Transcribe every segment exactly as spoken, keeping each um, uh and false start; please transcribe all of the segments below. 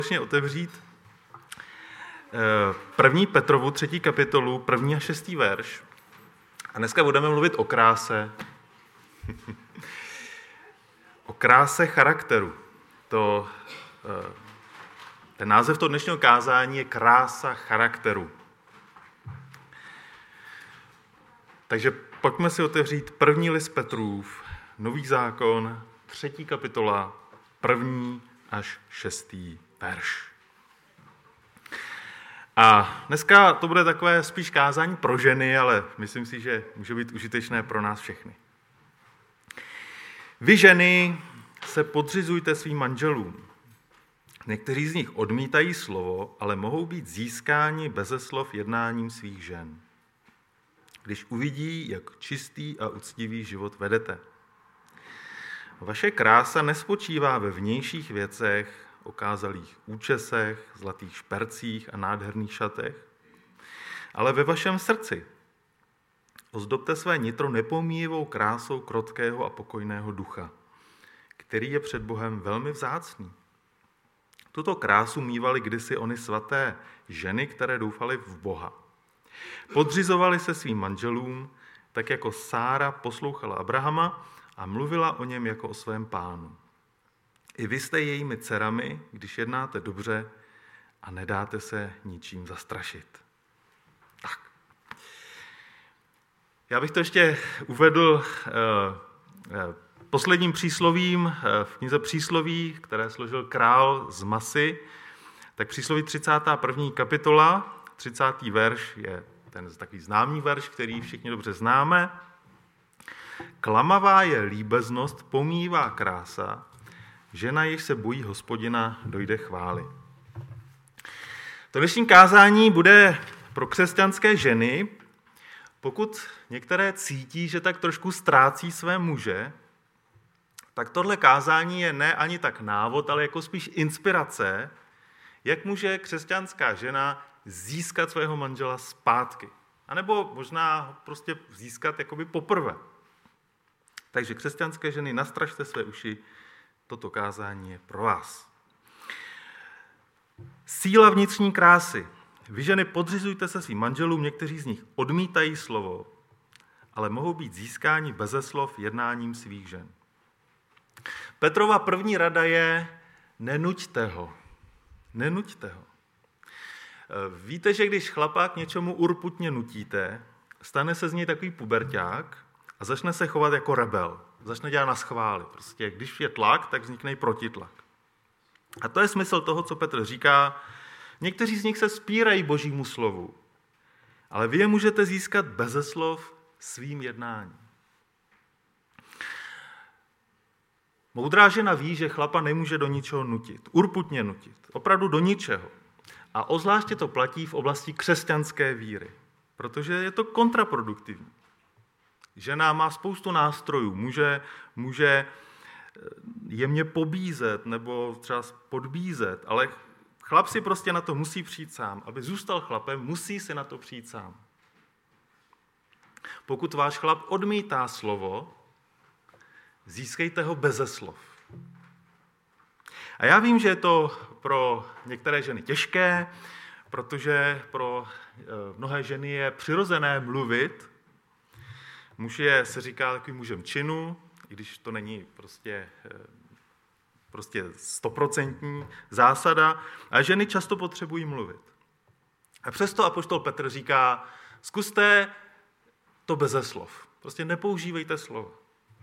společně otevřít první Petrovu, třetí kapitolu, první a šestý verš. A dneska budeme mluvit o kráse. O kráse charakteru. To, ten název toho dnešního kázání je Krása charakteru. Takže pojďme si otevřít první list Petrův, Nový zákon, třetí kapitola, první až šestý verš. A dneska to bude takové spíš kázání pro ženy, ale myslím si, že může být užitečné pro nás všechny. Vy ženy se podřizujte svým manželům. Někteří z nich odmítají slovo, ale mohou být získáni beze slov jednáním svých žen. Když uvidí, jak čistý a uctivý život vedete. Vaše krása nespočívá ve vnějších věcech, okázalých účesech, zlatých špercích a nádherných šatech, ale ve vašem srdci. Ozdobte své nitro nepomíjivou krásou krotkého a pokojného ducha, který je před Bohem velmi vzácný. Tuto krásu mívali kdysi ony svaté ženy, které doufaly v Boha. Podřizovali se svým manželům, tak jako Sára poslouchala Abrahama a mluvila o něm jako o svém pánu. I vy jste jejími dcerami, když jednáte dobře a nedáte se ničím zastrašit. Tak. Já bych to ještě uvedl eh, eh, posledním příslovím eh, v knize Přísloví, které složil král z Masy. Tak Přísloví třicátá první kapitola, třicátý verš je ten takový známý verš, který všichni dobře známe. Klamavá je líbeznost, pomíjivá krása, žena, jež se bojí Hospodina, dojde chvály. To dnešní kázání bude pro křesťanské ženy, pokud některé cítí, že tak trošku ztrácí své muže, tak tohle kázání je ne ani tak návod, ale jako spíš inspirace, jak může křesťanská žena získat svého manžela zpátky. A nebo možná ho prostě získat jakoby poprvé. Takže křesťanské ženy, nastražte své uši, toto kázání je pro vás. Síla vnitřní krásy. Vy ženy podřizujte se svým manželům, někteří z nich odmítají slovo, ale mohou být získáni beze slov jednáním svých žen. Petrova první rada je nenuďte ho. Nenuďte ho. Víte, že když chlapa k něčemu urputně nutíte, stane se z něj takový puberťák a začne se chovat jako rebel. Začne dělat na schvály. Prostě když je tlak, tak vznikne i protitlak. A to je smysl toho, co Petr říká. Někteří z nich se spírají Božímu slovu, ale vy je můžete získat beze slov svým jednáním. Moudrá žena ví, že chlapa nemůže do ničeho nutit, urputně nutit, opravdu do ničeho. A ozvláště to platí v oblasti křesťanské víry, protože je to kontraproduktivní. Žena má spoustu nástrojů, může, může jemně pobízet nebo třeba podbízet, ale chlap si prostě na to musí přijít sám. Aby zůstal chlapem, musí si na to přijít sám. Pokud váš chlap odmítá slovo, získejte ho beze slov. A já vím, že je to pro některé ženy těžké, protože pro mnohé ženy je přirozené mluvit. Muž je, se říká, takovým mužem činu, i když to není prostě, prostě stoprocentní zásada, a ženy často potřebují mluvit. A přesto apoštol Petr říká, zkuste to beze slov. Prostě nepoužívejte slovo.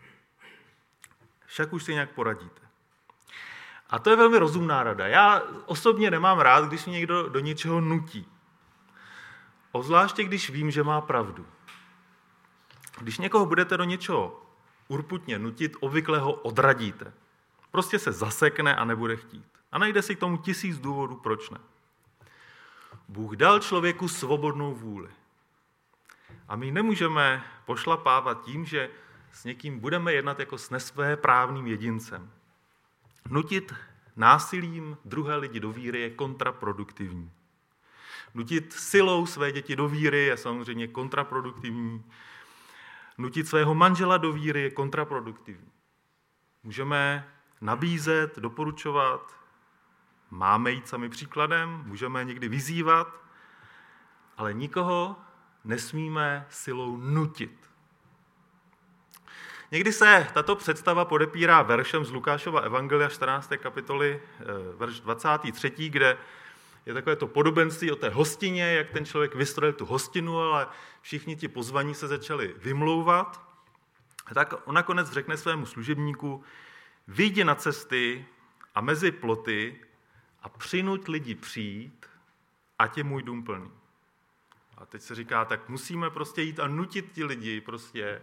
Však už si nějak poradíte. A to je velmi rozumná rada. Já osobně nemám rád, když mě někdo do něčeho nutí. Obzvláště, když vím, že má pravdu. Když někoho budete do něčeho urputně nutit, obvykle ho odradíte. Prostě se zasekne a nebude chtít. A najde si k tomu tisíc důvodů, proč ne. Bůh dal člověku svobodnou vůli. A my nemůžeme pošlapávat tím, že s někým budeme jednat jako s nesvéprávným jedincem. Nutit násilím druhé lidi do víry je kontraproduktivní. Nutit silou své děti do víry je samozřejmě kontraproduktivní. Nutit svého manžela do víry je kontraproduktivní. Můžeme nabízet, doporučovat, máme jít sami příkladem, můžeme někdy vyzývat, ale nikoho nesmíme silou nutit. Někdy se tato představa podepírá veršem z Lukášova evangelia čtrnácté kapitoly, verš dvacátý třetí, kde je takové to podobenství o té hostině, jak ten člověk vystrojil tu hostinu, ale všichni ti pozvaní se začali vymlouvat. Tak on nakonec řekne svému služebníku, vyjdi na cesty a mezi ploty a přinuť lidi přijít, ať je můj dům plný. A teď se říká, tak musíme prostě jít a nutit ti lidi prostě,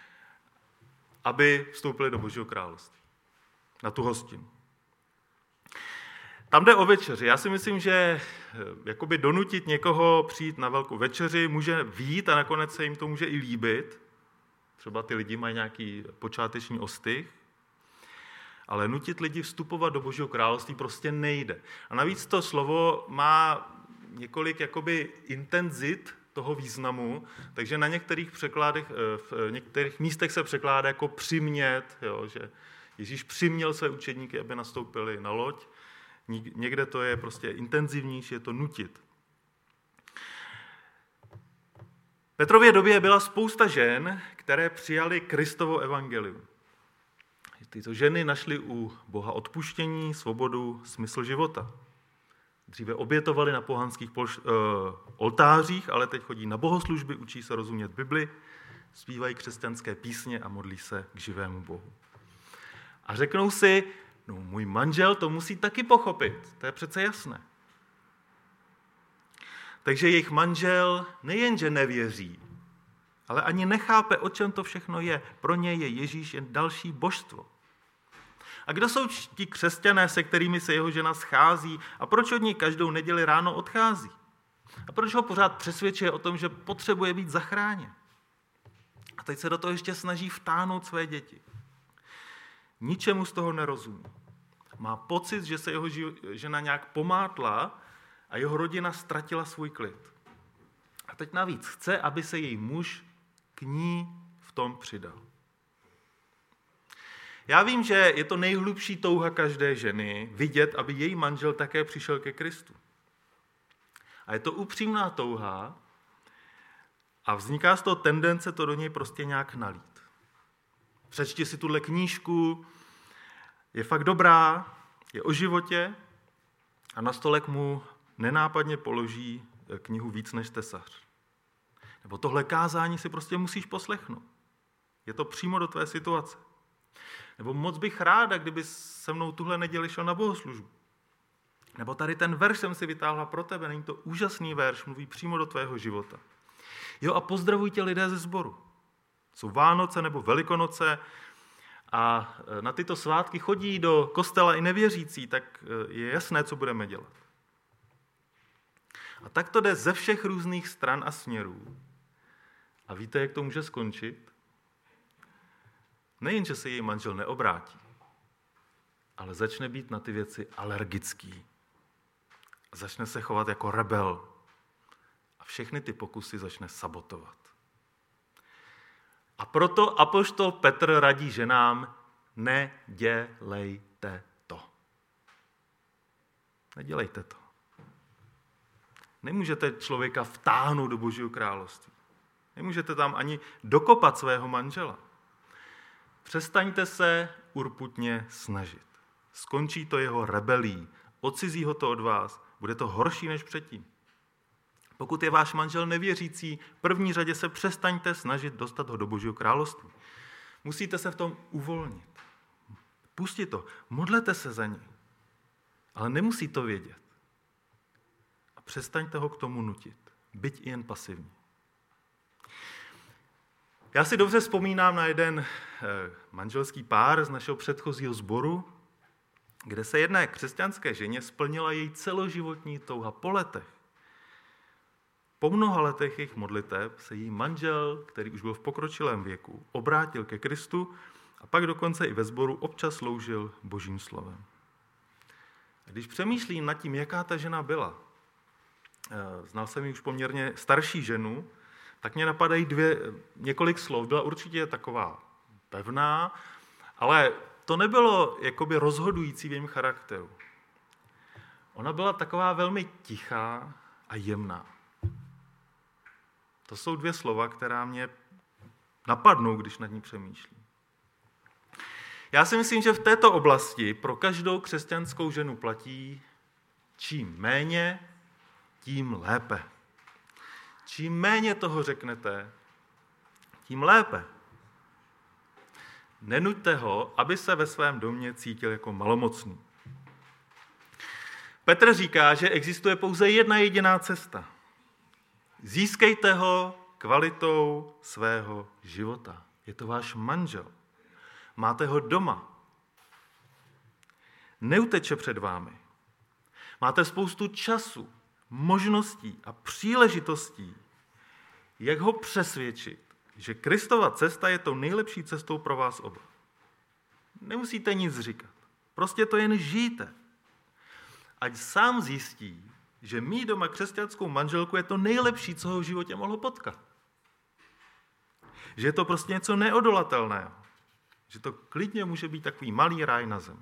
aby vstoupili do Božího království. Na tu hostinu. Tam jde o večeři. Já si myslím, že jakoby donutit někoho přijít na velkou večeři může vyjít a nakonec se jim to může i líbit. Třeba ty lidi mají nějaký počáteční ostych. Ale nutit lidi vstupovat do Božího království prostě nejde. A navíc to slovo má několik jakoby intenzit toho významu, takže na některých překladech, v některých místech se překládá jako přimět, jo, že Ježíš přiměl své učedníky, aby nastoupili na loď. Někde to je prostě intenzivnější, je to nutit. V Petrově době byla spousta žen, které přijali Kristovo evangelium. Tyto ženy našly u Boha odpuštění, svobodu, smysl života. Dříve obětovali na pohanských polš- uh, oltářích, ale teď chodí na bohoslužby, učí se rozumět Bibli, zpívají křesťanské písně a modlí se k živému Bohu. A řeknou si, no můj manžel to musí taky pochopit, to je přece jasné. Takže jejich manžel nejenže nevěří, ale ani nechápe, o čem to všechno je. Pro něj je Ježíš jen další božstvo. A kdo jsou ti křesťané, se kterými se jeho žena schází a proč od ní každou neděli ráno odchází? A proč ho pořád přesvědčuje o tom, že potřebuje být zachráněn? A teď se do toho ještě snaží vtáhnout své děti. Ničemu z toho nerozumí. Má pocit, že se jeho žena nějak pomátla a jeho rodina ztratila svůj klid. A teď navíc chce, aby se její muž k ní v tom přidal. Já vím, že je to nejhlubší touha každé ženy vidět, aby její manžel také přišel ke Kristu. A je to upřímná touha a vzniká z toho tendence to do něj prostě nějak nalít. Přečti si tuhle knížku, je fakt dobrá, je o životě a na stolek mu nenápadně položí knihu Víc než tesař. Nebo tohle kázání si prostě musíš poslechnout. Je to přímo do tvé situace. Nebo moc bych ráda, kdyby se mnou tuhle neděli šel na bohoslužbu. Nebo tady ten verš jsem si vytáhla pro tebe, není to úžasný verš, mluví přímo do tvého života. Jo, a pozdravuj tě lidé ze sboru. Jsou Vánoce nebo Velikonoce a na tyto svátky chodí do kostela i nevěřící, tak je jasné, co budeme dělat. A tak to jde ze všech různých stran a směrů. A víte, jak to může skončit? Nejen, že se její manžel neobrátí, ale začne být na ty věci alergický. A začne se chovat jako rebel. A všechny ty pokusy začne sabotovat. A proto apoštol Petr radí ženám, nedělejte to. Nedělejte to. Nemůžete člověka vtáhnout do Božího království. Nemůžete tam ani dokopat svého manžela. Přestaňte se urputně snažit. Skončí to jeho rebelí. Odcizí ho to od vás. Bude to horší než předtím. Pokud je váš manžel nevěřící, v první řadě se přestaňte snažit dostat ho do Božího království. Musíte se v tom uvolnit. Pustit to. Modlete se za něj. Ale nemusí to vědět. A přestaňte ho k tomu nutit. Byť i jen pasivně. Já si dobře vzpomínám na jeden manželský pár z našeho předchozího sboru, kde se jedné křesťanské ženě splnila její celoživotní touha po letech. Po mnoha letech jejich modliteb se její manžel, který už byl v pokročilém věku, obrátil ke Kristu a pak dokonce i ve sboru občas sloužil Božím slovem. A když přemýšlím nad tím, jaká ta žena byla, znal jsem ji už poměrně starší ženu, tak mě napadají dvě, několik slov. Byla určitě taková pevná, ale to nebylo jakoby rozhodující v jejím charakteru. ona byla taková velmi tichá a jemná. To jsou dvě slova, která mě napadnou, když nad ní přemýšlím. Já si myslím, že v této oblasti pro každou křesťanskou ženu platí čím méně, tím lépe. Čím méně toho řeknete, tím lépe. Nenuďte ho, aby se ve svém domě cítil jako malomocný. Petr říká, že existuje pouze jedna jediná cesta. Získejte ho kvalitou svého života. Je to váš manžel. Máte ho doma. Neuteče před vámi. Máte spoustu času, možností a příležitostí, jak ho přesvědčit, že Kristova cesta je tou nejlepší cestou pro vás oba. Nemusíte nic říkat. Prostě to jen žijte. Ať sám zjistí, že mít doma křesťanskou manželku je to nejlepší, co ho v životě mohlo potkat. Že je to prostě něco neodolatelného. Že to klidně může být takový malý ráj na zemi.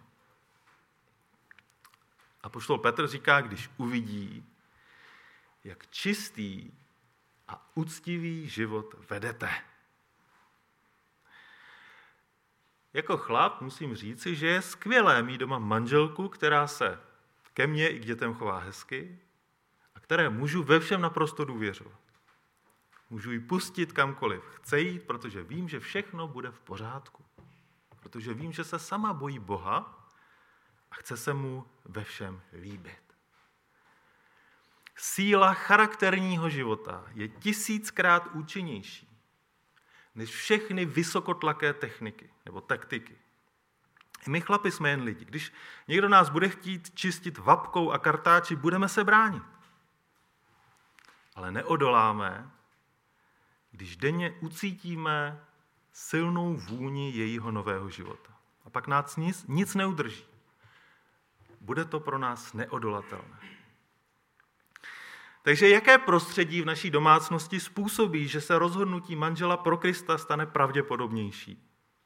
Apoštol Petr říká, když uvidí, jak čistý a uctivý život vedete. Jako chlap musím říci, že je skvělé mít doma manželku, která se ke mně i k dětem chová hezky a které můžu ve všem naprosto důvěřovat. Můžu ji pustit kamkoliv chce jít, protože vím, že všechno bude v pořádku. Protože vím, že se sama bojí Boha a chce se mu ve všem líbit. Síla charakterního života je tisíckrát účinnější než všechny vysokotlaké techniky nebo taktiky. I my chlapi jsme jen lidi. Když někdo nás bude chtít čistit vapkou a kartáči, budeme se bránit. Ale neodoláme, když denně ucítíme silnou vůni jejího nového života. A pak nás nic, nic neudrží. Bude to pro nás neodolatelné. Takže jaké prostředí v naší domácnosti způsobí, že se rozhodnutí manžela pro Krista stane pravděpodobnější?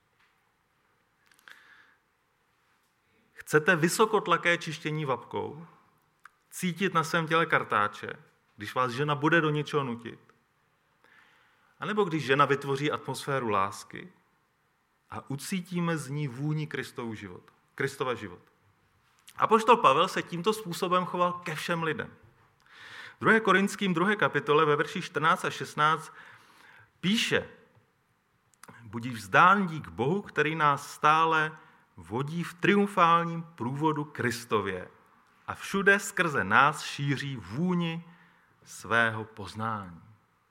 Chcete vysokotlaké čištění vapkou? Cítit na svém těle kartáče, když vás žena bude do něčeho nutit? A nebo když žena vytvoří atmosféru lásky a ucítíme z ní vůni Kristovu život, Kristova život. Apoštol Pavel se tímto způsobem choval ke všem lidem. V druhé Korinským druhé kapitole ve verši čtrnáct a šestnáct píše: Budiš vzdán dík Bohu, který nás stále vodí v triumfálním průvodu Kristově a všude skrze nás šíří vůni svého poznání.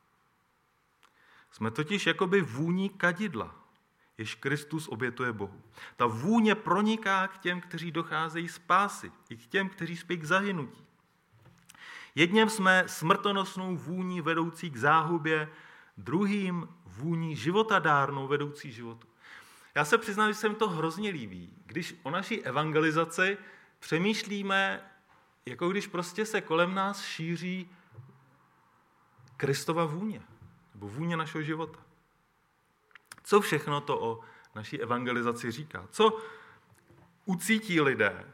Jsme totiž jakoby vůní kadidla, jež Kristus obětuje Bohu. Ta vůně proniká k těm, kteří docházejí spásy, i k těm, kteří spí k zahynutí. Jedním jsme smrtonosnou vůní vedoucí k záhubě, druhým vůní životadárnou vedoucí životu. Já se přiznám, že se mi to hrozně líbí, když o naší evangelizaci přemýšlíme, jako když prostě se kolem nás šíří Kristova vůně, nebo vůně našeho života. Co všechno to o naší evangelizaci říká? Co ucítí lidé,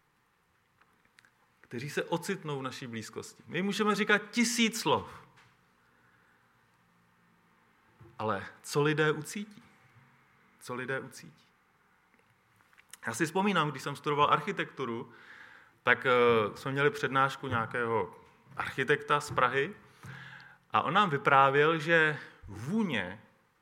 kteří se ocitnou v naší blízkosti? My můžeme říkat tisíc slov, ale co lidé ucítí? Co lidé ucítí? Já si vzpomínám, když jsem studoval architekturu, tak uh, jsme měli přednášku nějakého architekta z Prahy a on nám vyprávěl, že vůně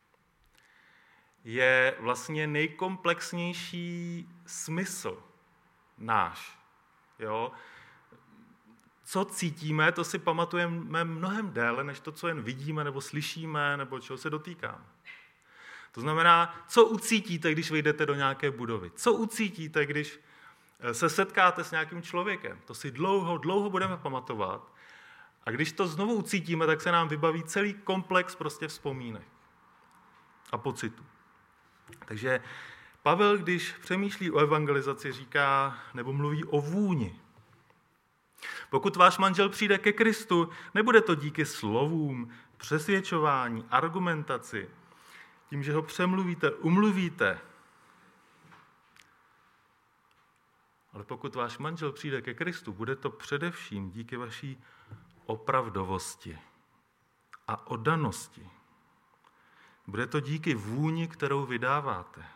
je vlastně nejkomplexnější smysl náš. Jo? Co cítíme, to si pamatujeme mnohem déle, než to, co jen vidíme, nebo slyšíme, nebo čeho se dotýkáme. To znamená, co ucítíte, když vejdete do nějaké budovy? Co ucítíte, když se setkáte s nějakým člověkem? To si dlouho, dlouho budeme pamatovat. A když to znovu ucítíme, tak se nám vybaví celý komplex prostě vzpomínek a pocitů. Takže Pavel, když přemýšlí o evangelizaci, říká, nebo mluví o vůni. Pokud váš manžel přijde ke Kristu, nebude to díky slovům, přesvědčování, argumentaci, tím, že ho přemluvíte, umluvíte, Ale pokud váš manžel přijde ke Kristu, bude to především díky vaší opravdovosti a oddanosti. Bude to díky vůni, kterou vydáváte.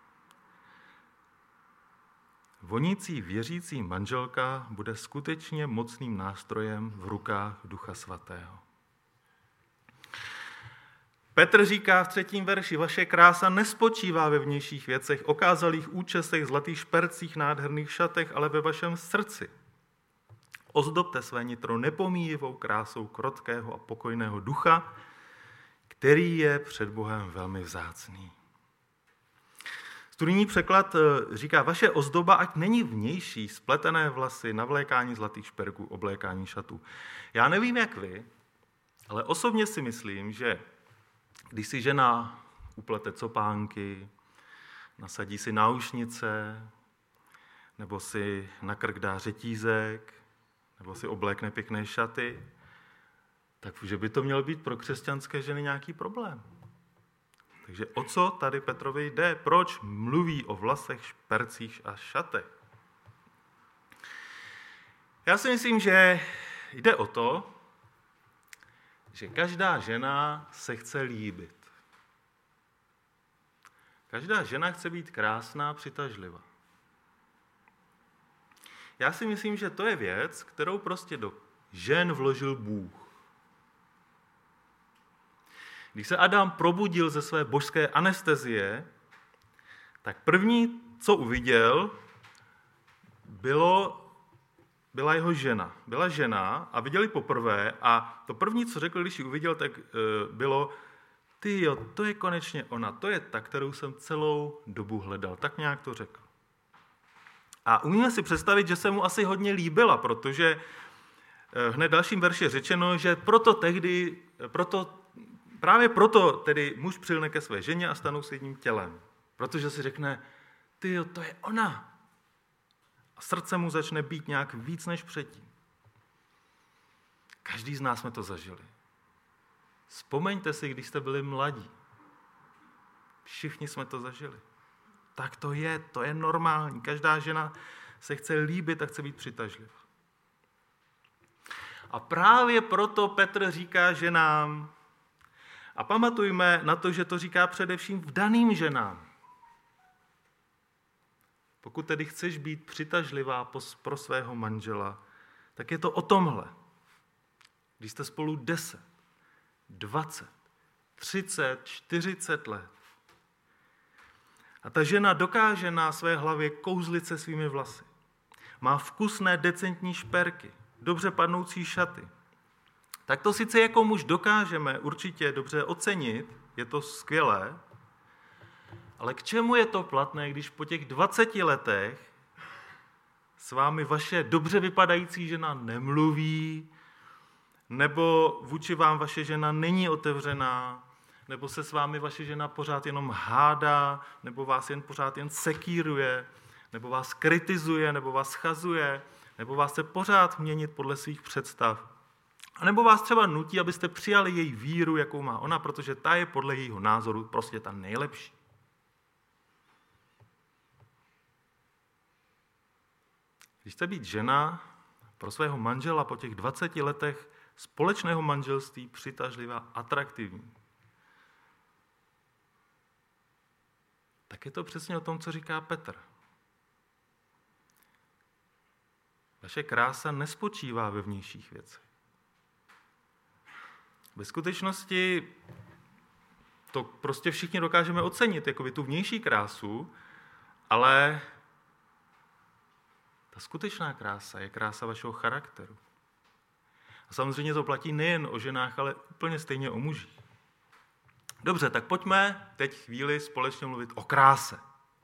Vonící věřící manželka bude skutečně mocným nástrojem v rukách Ducha Svatého. Petr říká v třetím verši, vaše krása nespočívá ve vnějších věcech, okázalých účesech, zlatých špercích, nádherných šatech, ale ve vašem srdci. Ozdobte své nitro nepomíjivou krásou krotkého a pokojného ducha, který je před Bohem velmi vzácný. Studijní překlad říká, vaše ozdoba ať není vnější, spletené vlasy, navlékání zlatých šperků, oblékání šatů. Já nevím, jak vy, ale osobně si myslím, že když si žena uplete copánky, nasadí si náušnice, nebo si na krk dá řetízek, nebo si oblékne pěkné šaty, tak že by to měl být pro křesťanské ženy nějaký problém. Takže o co tady Petrovi jde? Proč mluví o vlasech, špercích a šatech? Já si myslím, že jde o to, že každá žena se chce líbit. Každá žena chce být krásná, přitažlivá. Já si myslím, že to je věc, kterou prostě do žen vložil Bůh. Když se Adam probudil ze své božské anestezie, tak první, co uviděl, bylo, byla jeho žena. Byla žena a viděli poprvé a to první, co řekl, když ji uviděl, tak bylo, ty jo, to je konečně ona, to je ta, kterou jsem celou dobu hledal. Tak nějak to řekl. A umíme si představit, že se mu asi hodně líbila, protože hned dalším verši je řečeno, že proto tehdy, proto Právě proto tedy muž přilne ke své ženě a stanou se jedním tělem. Protože si řekne, tyjo, to je ona. A srdce mu začne být nějak víc než předtím. Každý z nás jsme to zažili. Vzpomeňte si, když jste byli mladí. Všichni jsme to zažili. Tak to je, to je normální. Každá žena se chce líbit a chce být přitažlivá. A právě proto Petr říká ženám, a pamatujme na to, že to říká především vdaným ženám. Pokud tedy chceš být přitažlivá pro svého manžela, tak je to o tomhle. Když jste spolu deset, dvacet, třicet, čtyřicet let. A ta žena dokáže na své hlavě kouzlit se svými vlasy. Má vkusné decentní šperky, dobře padnoucí šaty. Tak to sice jako muž dokážeme určitě dobře ocenit, je to skvělé, ale k čemu je to platné, když po těch dvaceti letech s vámi vaše dobře vypadající žena nemluví, nebo vůči vám vaše žena není otevřená, nebo se s vámi vaše žena pořád jenom hádá, nebo vás jen pořád jen sekíruje, nebo vás kritizuje, nebo vás schazuje, nebo vás chce pořád měnit podle svých představ. A nebo vás třeba nutí, abyste přijali její víru, jakou má ona, protože ta je podle jejího názoru prostě ta nejlepší. Když chce být žena pro svého manžela po těch dvaceti letech společného manželství přitažlivá, atraktivní, tak je to přesně o tom, co říká Petr. Vaše krása nespočívá ve vnějších věcech. Ve skutečnosti to prostě všichni dokážeme ocenit, jako tu vnější krásu, ale ta skutečná krása je krása vašeho charakteru. A samozřejmě to platí nejen o ženách, ale úplně stejně o mužích. Dobře, tak pojďme teď chvíli společně mluvit o kráse.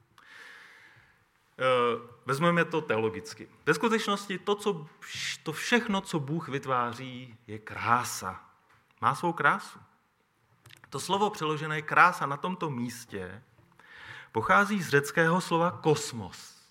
Vezmeme to teologicky. Ve skutečnosti to, co, to všechno, co Bůh vytváří, je krása. Má svou krásu. To slovo přeložené krása na tomto místě pochází z řeckého slova kosmos.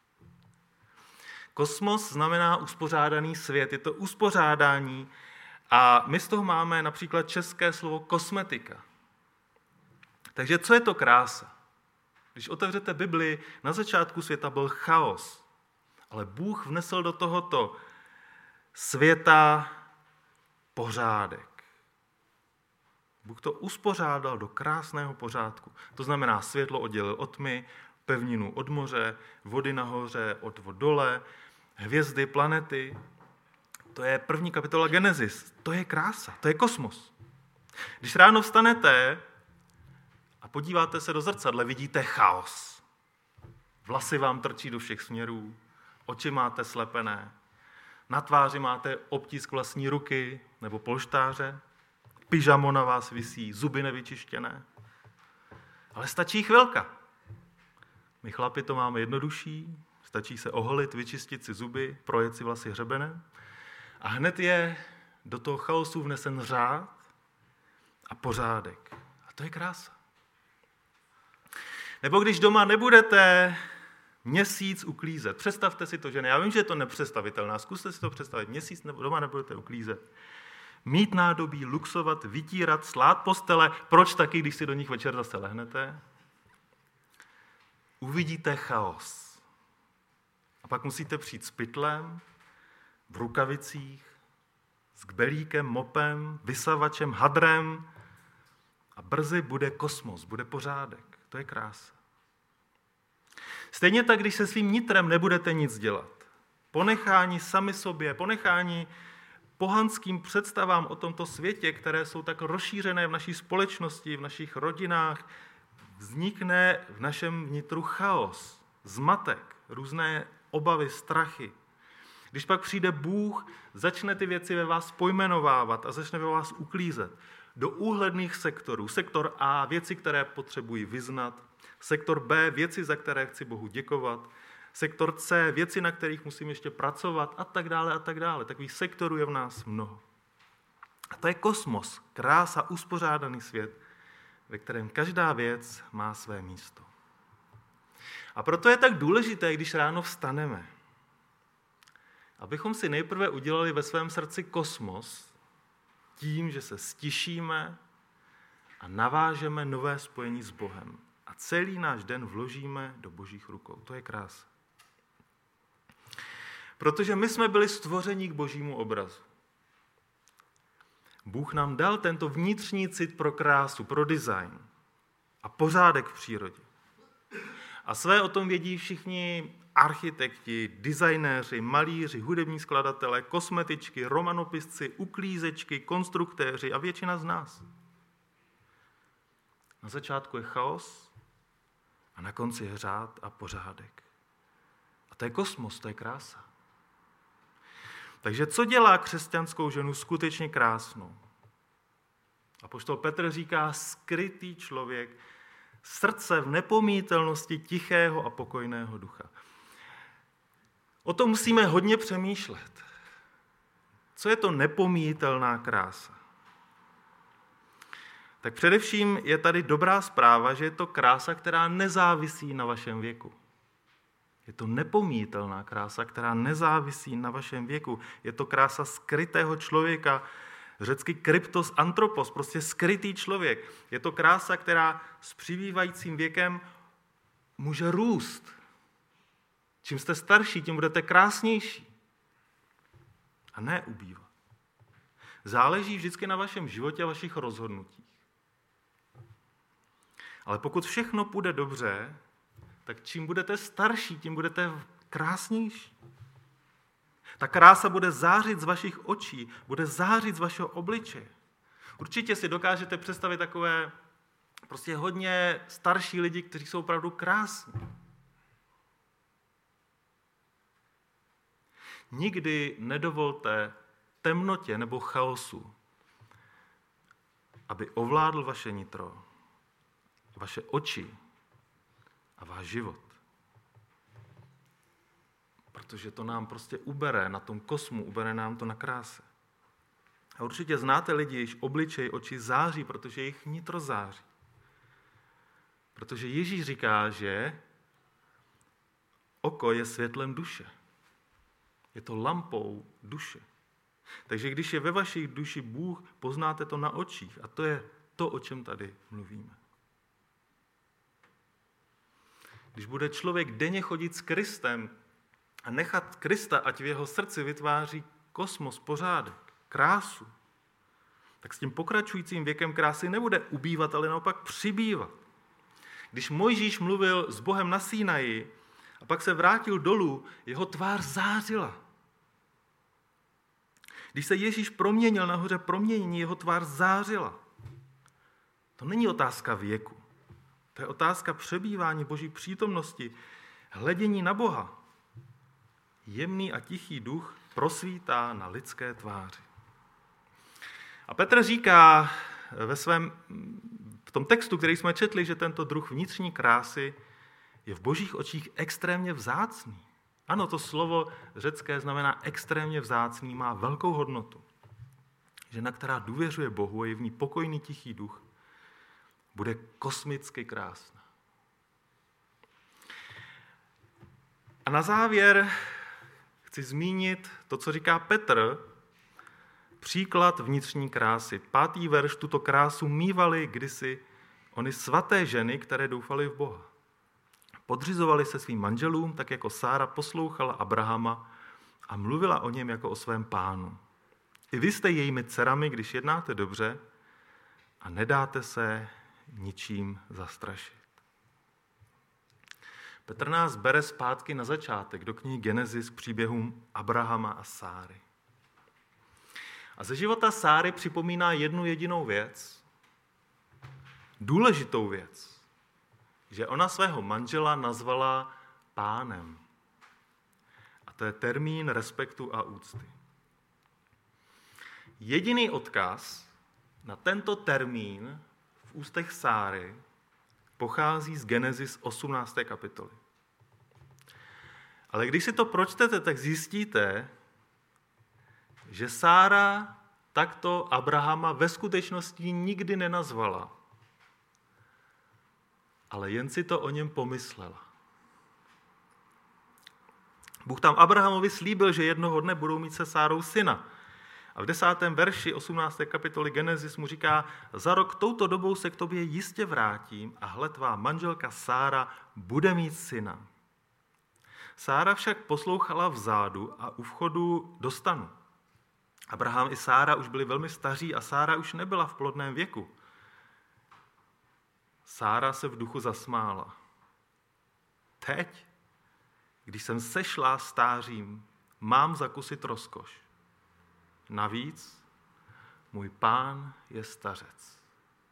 Kosmos znamená uspořádaný svět. Je to uspořádání a my z toho máme například české slovo kosmetika. Takže co je to krása? Když otevřete Bibli, na začátku světa byl chaos. Ale Bůh vnesl do tohoto světa pořádek. Bůh to uspořádal do krásného pořádku. To znamená, světlo oddělil od tmy, pevninu od moře, vody nahoře od vod dole, hvězdy, planety. To je první kapitola Genesis. To je krása, to je kosmos. Když ráno vstanete a podíváte se do zrcadla, vidíte chaos. Vlasy vám trčí do všech směrů, oči máte slepené, na tváři máte obtisk vlastní ruky nebo polštáře, pyžamo na vás visí, zuby nevyčištěné. Ale stačí chvilka. My chlapi to máme jednodušší, stačí se oholit, vyčistit si zuby, projet si vlasy hřebenem a hned je do toho chaosu vnesen řád a pořádek. A to je krása. Nebo když doma nebudete měsíc uklízet. Představte si to, že ne. Já vím, že je to nepředstavitelné. Zkuste si to představit. Měsíc doma nebudete uklízet. Mít nádobí, luxovat, vytírat, slát postele. Proč taky, když si do nich večer zase lehnete? Uvidíte chaos. A pak musíte přijít s pytlem, v rukavicích, s kbelíkem, mopem, vysavačem, hadrem a brzy bude kosmos, bude pořádek. To je krása. Stejně tak, když se svým nitrem nebudete nic dělat. Ponechání sami sobě, ponechání pohanským představám o tomto světě, které jsou tak rozšířené v naší společnosti, v našich rodinách, vznikne v našem vnitru chaos, zmatek, různé obavy, strachy. Když pak přijde Bůh, začne ty věci ve vás pojmenovávat a začne ve vás uklízet do úhledných sektorů. Sektor A, věci, které potřebuji vyznat. Sektor B, věci, za které chci Bohu děkovat. Sektor C, věci, na kterých musím ještě pracovat a tak dále a tak dále. Takových sektorů je v nás mnoho. A to je kosmos, krása, uspořádaný svět, ve kterém každá věc má své místo. A proto je tak důležité, když ráno vstaneme, abychom si nejprve udělali ve svém srdci kosmos tím, že se stišíme a navážeme nové spojení s Bohem. A celý náš den vložíme do Božích rukou. To je krása. Protože my jsme byli stvořeni k Božímu obrazu. Bůh nám dal tento vnitřní cit pro krásu, pro design a pořádek v přírodě. A své o tom vědí všichni architekti, designéři, malíři, hudební skladatelé, kosmetičky, romanopisci, uklízečky, konstruktéři a většina z nás. Na začátku je chaos a na konci je řád a pořádek. A to je kosmos, to je krása. Takže co dělá křesťanskou ženu skutečně krásnou? Apoštol Petr říká skrytý člověk, srdce v nepomítelnosti tichého a pokojného ducha. O tom musíme hodně přemýšlet. Co je to nepomítelná krása? Tak především je tady dobrá zpráva, že je to krása, která nezávisí na vašem věku. Je to nepomítelná krása, která nezávisí na vašem věku. Je to krása skrytého člověka, řecky kryptos antropos, prostě skrytý člověk. Je to krása, která s přibývajícím věkem může růst. Čím jste starší, tím budete krásnější. A ne ubývat. Záleží vždycky na vašem životě a vašich rozhodnutích. Ale pokud všechno půjde dobře, tak čím budete starší, tím budete krásnější. Ta krása bude zářit z vašich očí, bude zářit z vašeho obličeje. Určitě si dokážete představit takové prostě hodně starší lidi, kteří jsou opravdu krásní. Nikdy nedovolte temnotě nebo chaosu, aby ovládl vaše nitro, vaše oči a váš život. Protože to nám prostě ubere na tom kosmu, ubere nám to na kráse. A určitě znáte lidi, jejichž obličej, oči září, protože jejich nitro září. Protože Ježíš říká, že oko je světlem duše. Je to lampou duše. Takže když je ve vašich duši Bůh, poznáte to na očích. A to je to, o čem tady mluvíme. Když bude člověk denně chodit s Kristem, a nechat Krista, ať v jeho srdci vytváří kosmos, pořádek, krásu, tak s tím pokračujícím věkem krásy nebude ubývat, ale naopak přibývat. Když Mojžíš mluvil s Bohem na Sinaji a pak se vrátil dolů, jeho tvář zářila. Když se Ježíš proměnil na hoře proměnění, jeho tvář zářila. To není otázka věku. To je otázka přebývání Boží přítomnosti, hledění na Boha. Jemný a tichý duch prosvítá na lidské tváři. A Petr říká ve svém, v tom textu, který jsme četli, že tento druh vnitřní krásy je v Božích očích extrémně vzácný. Ano, to slovo řecké znamená extrémně vzácný, má velkou hodnotu. Žena, která důvěřuje Bohu a je v ní pokojný, tichý duch, bude kosmicky krásná. A na závěr chci zmínit to, co říká Petr, příklad vnitřní krásy. Pátý verš, tuto krásu mívali kdysi ony svaté ženy, které doufaly v Boha. Podřizovali se svým manželům, tak jako Sára poslouchala Abrahama a mluvila o něm jako o svém pánu. I vy jste jejími dcerami, když jednáte dobře a nedáte se ničím zastrašit. Petr nás bere zpátky na začátek do knihy Genesis k příběhům Abrahama a Sáry. A ze života Sáry připomíná jednu jedinou věc, důležitou věc, že ona svého manžela nazvala pánem. A to je termín respektu a úcty. Jediný odkaz na tento termín v ústech Sáry pochází z Genesis osmnácté kapitoly. Ale když si to pročtete, tak zjistíte, že Sára takto Abrahama ve skutečnosti nikdy nenazvala, ale jen si to o něm pomyslela. Bůh tam Abrahamovi slíbil, že jednoho dne budou mít se Sárou syna. A v desátém verši osmnácté kapitoly Genesis mu říká, za rok touto dobou se k tobě jistě vrátím a hle, tvá manželka Sára bude mít syna. Sára však poslouchala vzadu a u vchodu do stanu. Abraham i Sára už byli velmi staří a Sára už nebyla v plodném věku. Sára se v duchu zasmála. Teď, když jsem sešla stářím, mám zakusit rozkoš. Navíc můj pán je stařec.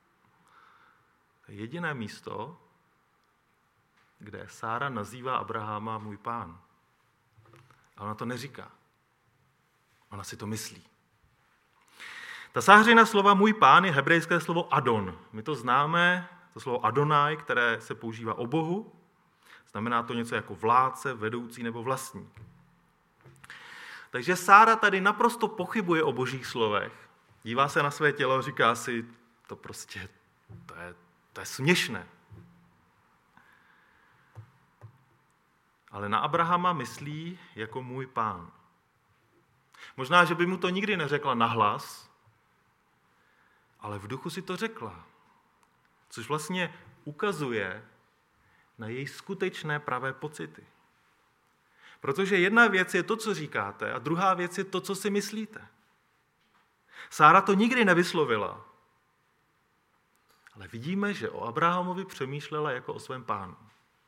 To je jediné místo, kde Sára nazývá Abrahama můj pán. A ona to neříká. Ona si to myslí. Ta Sářina slova můj pán je hebrejské slovo Adon. My to známe, to slovo Adonai, které se používá o Bohu. Znamená to něco jako vládce, vedoucí nebo vlastník. Takže Sára tady naprosto pochybuje o božích slovech. Dívá se na své tělo a říká si, to prostě, to je, to je směšné. Ale na Abrahama myslí jako můj pán. Možná, že by mu to nikdy neřekla nahlas, ale v duchu si to řekla. Což vlastně ukazuje na její skutečné pravé pocity. Protože jedna věc je to, co říkáte, a druhá věc je to, co si myslíte. Sára to nikdy nevyslovila, ale vidíme, že o Abrahamovi přemýšlela jako o svém pánu.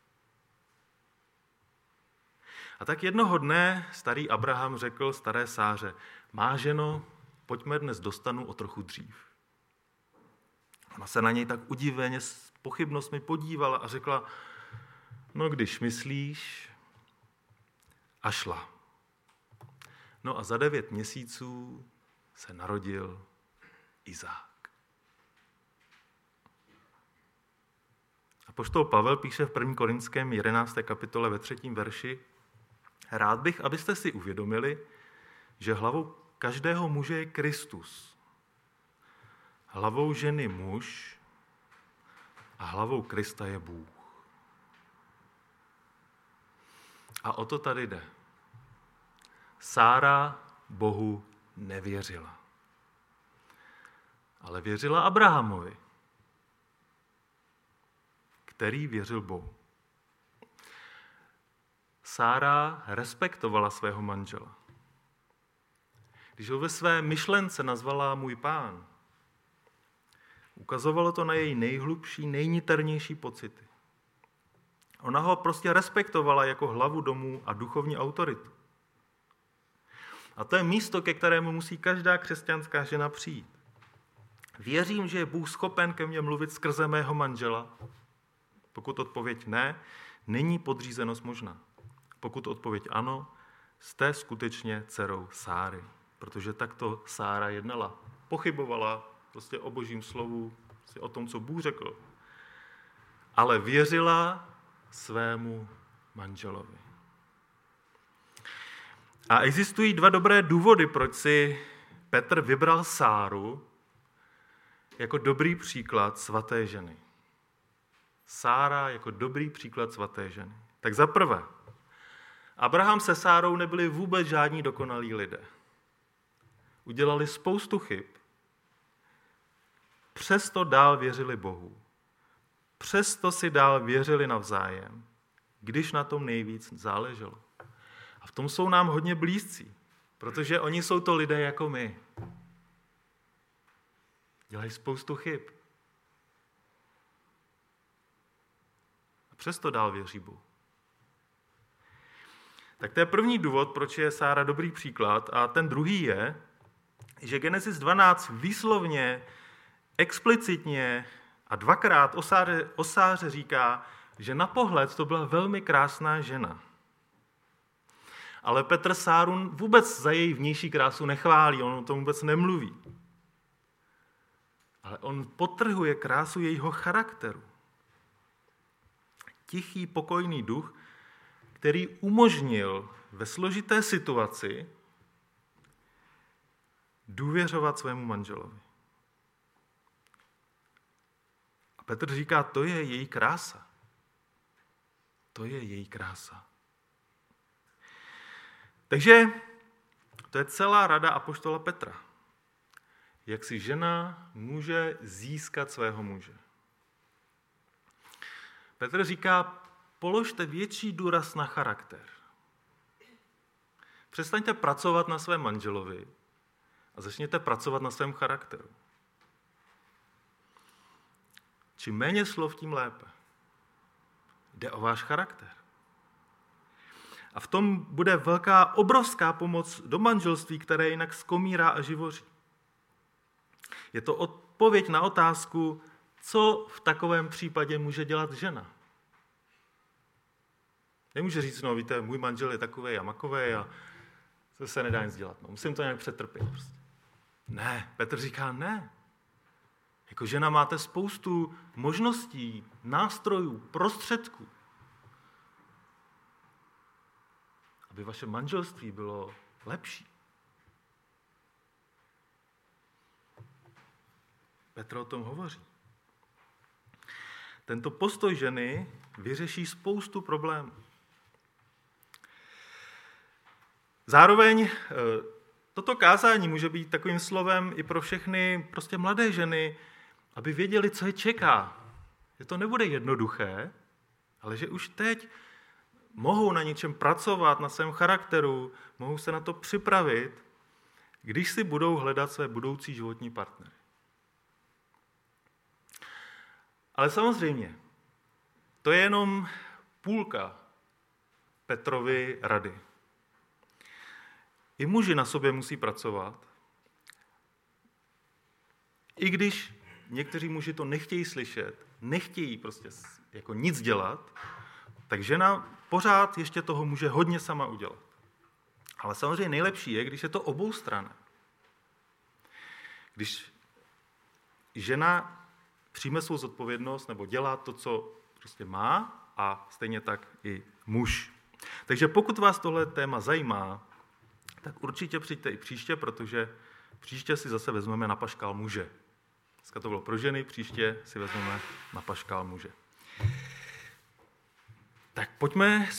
A tak jednoho dne starý Abraham řekl staré Sáře, má ženo, pojďme dnes do stanu o trochu dřív. Ona se na něj tak udiveně s pochybnostmi podívala a řekla, no když myslíš, a šla. No a za devět měsíců se narodil Izák. Apoštol Pavel píše v prvním Korinském jedenácté kapitole ve třetím verši, rád bych, abyste si uvědomili, že hlavou každého muže je Kristus. Hlavou ženy muž a hlavou Krista je Bůh. A o to tady jde. Sára Bohu nevěřila. Ale věřila Abrahamovi, který věřil Bohu. Sára respektovala svého manžela. Když ho ve své myšlence nazvala můj pán, ukazovalo to na její nejhlubší, nejniternější pocity. Ona ho prostě respektovala jako hlavu domu a duchovní autoritu. A to je místo, ke kterému musí každá křesťanská žena přijít. Věřím, že je Bůh schopen ke mně mluvit skrze mého manžela. Pokud odpověď ne, není podřízenost možná. Pokud odpověď ano, jste skutečně dcerou Sáry. Protože takto Sára jednala. Pochybovala prostě o Božím slovu, prostě o tom, co Bůh řekl. Ale věřila svému manželovi. A existují dva dobré důvody, proč si Petr vybral Sáru jako dobrý příklad svaté ženy. Sára jako dobrý příklad svaté ženy. Tak za prvé, Abraham se Sárou nebyli vůbec žádní dokonalí lidé. Udělali spoustu chyb, přesto dál věřili Bohu. Přesto si dál věřili navzájem, když na tom nejvíc záleželo. A v tom jsou nám hodně blízcí, protože oni jsou to lidé jako my. Dělají spoustu chyb. A přesto dál věří Bohu. Tak to je první důvod, proč je Sára dobrý příklad. A ten druhý je, že Genesis dvanáct výslovně, explicitně a dvakrát o Sáře, o Sáře říká, že na pohled to byla velmi krásná žena. Ale Petr Sáru vůbec za její vnější krásu nechválí, on o tom vůbec nemluví. Ale on podtrhuje krásu jejího charakteru. Tichý, pokojný duch, který umožnil ve složité situaci důvěřovat svému manželovi. A Petr říká, to je její krása. To je její krása. Takže to je celá rada apoštola Petra. Jak si žena může získat svého muže. Petr říká, položte větší důraz na charakter. Přestaňte pracovat na svém manželovi a začněte pracovat na svém charakteru. Čím méně slov, tím lépe. Jde o váš charakter. A v tom bude velká, obrovská pomoc do manželství, které jinak skomírá a živoří. Je to odpověď na otázku, co v takovém případě může dělat žena. Nemůže říct, no víte, můj manžel je takovej a makovej a to se nedá nic dělat. No, musím to nějak přetrpět. Prostě. Ne, Petr říká ne. Jako žena máte spoustu možností, nástrojů, prostředků, aby vaše manželství bylo lepší. Petr o tom hovoří. Tento postoj ženy vyřeší spoustu problémů. Zároveň toto kázání může být takovým slovem i pro všechny prostě mladé ženy, aby věděli, co je čeká. Že to nebude jednoduché, ale že už teď mohou na něčem pracovat, na svém charakteru, mohou se na to připravit, když si budou hledat své budoucí životní partnery. Ale samozřejmě, to je jenom půlka Petrovy rady. I muži na sobě musí pracovat, i když někteří muži to nechtějí slyšet, nechtějí prostě jako nic dělat, tak žena pořád ještě toho může hodně sama udělat. Ale samozřejmě nejlepší je, když je to oboustranné. Když žena přijme svou zodpovědnost nebo dělá to, co prostě má, a stejně tak i muž. Takže pokud vás tohle téma zajímá, tak určitě přijďte i příště, protože příště si zase vezmeme na paškál muže. Dneska to bylo pro ženy, příště si vezmeme na paškál muže. Tak pojďme